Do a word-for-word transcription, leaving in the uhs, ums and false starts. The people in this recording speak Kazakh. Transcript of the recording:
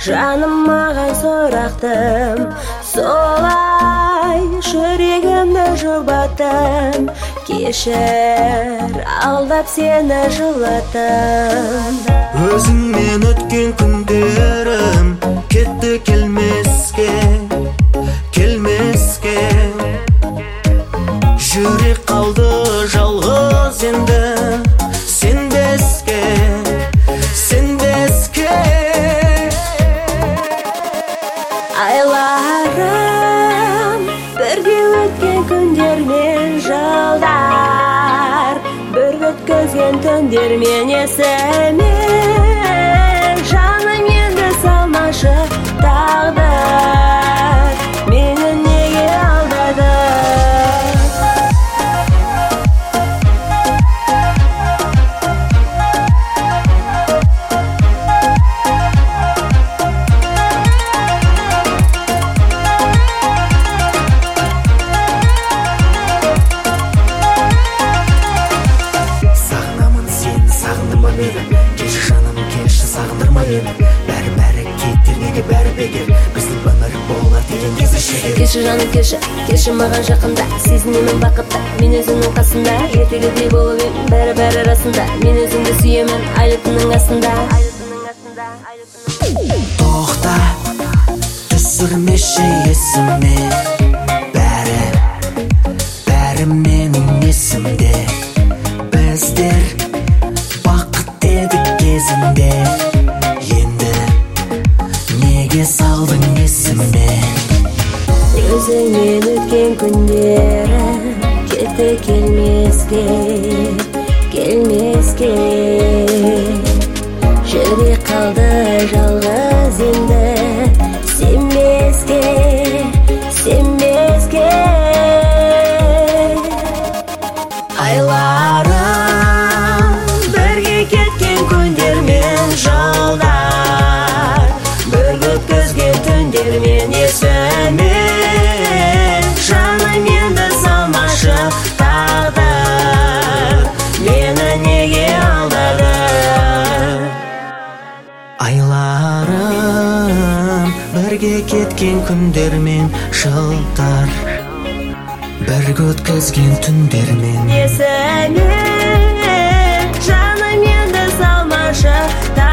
Жаным маған сұрақтым, солай жүрегімді жұбаттым. Кешір, алдап сені жылаттым. Өзіңмен өткен күндерім кетті келмеске, келмеске. Жүрек қалды жалғыз енді, сенбеске, сенбеске. Айларым бірге өткен күндер мен жылдар, бір өткізген түндер мен есіме. Жаным енді салмашы тағдыр, мені неге алдады? Кеші жаным, кеші сағындырма ені. Бәрі-бәрі кеттер, неге бәрі бекер? Біздің өмір болар деген кезі шегер. Кеші жаным, кеші, кеші маған жақында. Сезінемін бақытта, мен өзіңнің қасында. Ертегідей болып ем, бәрі-бәрі расында. Мен өзіңді сүйемін, айлы түннің астында. Тоқта, түсірмеші есіме. Бәрі, бәрі менің есімде. Біздер кезінде, енді неге салдың есіме? Өзіңмен өткен күндері кетті келмеске, келмеске. Жүрек қалды жалғыз енді, сенбеске, сенбеске. Айларым бірге кеткен күндер мен жылдар, бір өткізген түндер мен есіме. Жаным енді салмашы тағдыр, мені неге алдады? Айларым бірге кеткен күндер мен жылдар, бір өткізген түндер мен есіме. Жаным енді салмашы тағдыр.